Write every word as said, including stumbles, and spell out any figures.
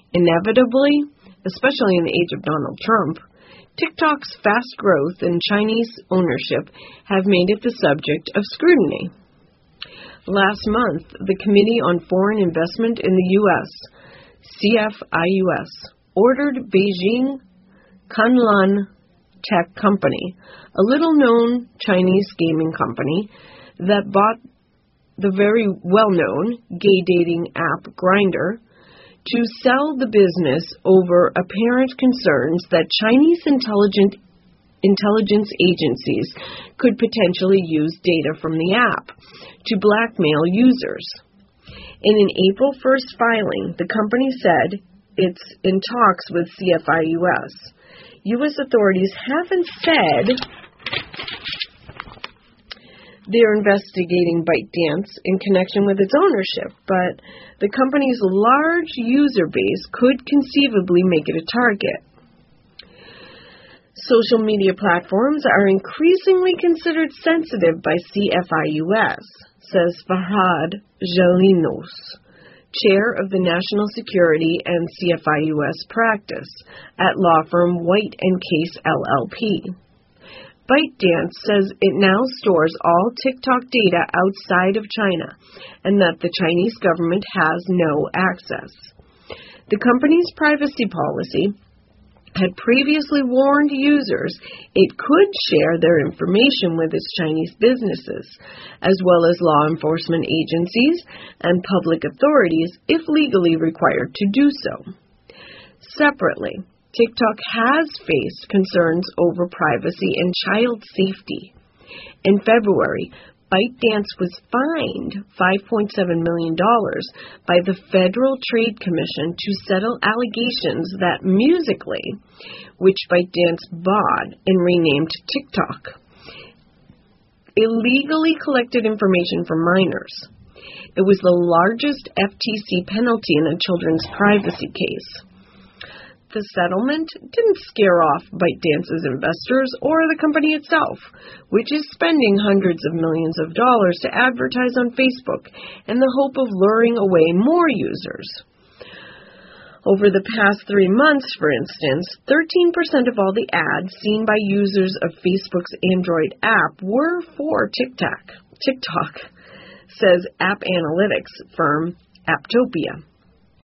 Inevitably, especially in the age of Donald Trump, TikTok's fast growth and Chinese ownership have made it the subject of scrutiny. Last month, the Committee on Foreign Investment in the U S, C F I U S, ordered Beijing Kunlun Tech Company, a little-known Chinese gaming company that bought the very well-known gay dating app Grindr, to sell the business over apparent concerns that Chinese intelligent, intelligence agencies could potentially use data from the app to blackmail users. In an April first filing, the company said it's in talks with C F I U S. U S authorities haven't said they're investigating ByteDance in connection with its ownership, but the company's large user base could conceivably make it a target. Social media platforms are increasingly considered sensitive by C F I U S, says Farhad Jalinos, chair of the National Security and C F I U S practice at law firm White and Case L L P. ByteDance says it now stores all TikTok data outside of China and that the Chinese government has no access. The company's privacy policy had previously warned users it could share their information with its Chinese businesses, as well as law enforcement agencies and public authorities if legally required to do so. Separately, TikTok has faced concerns over privacy and child safety. In February, ByteDance was fined five point seven million dollars by the Federal Trade Commission to settle allegations that Musical.ly, which ByteDance bought and renamed TikTok, illegally collected information from minors. It was the largest F T C penalty in a children's privacy case. The settlement didn't scare off ByteDance's investors or the company itself, which is spending hundreds of millions of dollars to advertise on Facebook in the hope of luring away more users. Over the past three months, for instance, thirteen percent of all the ads seen by users of Facebook's Android app were for TikTok, TikTok, says app analytics firm Apptopia.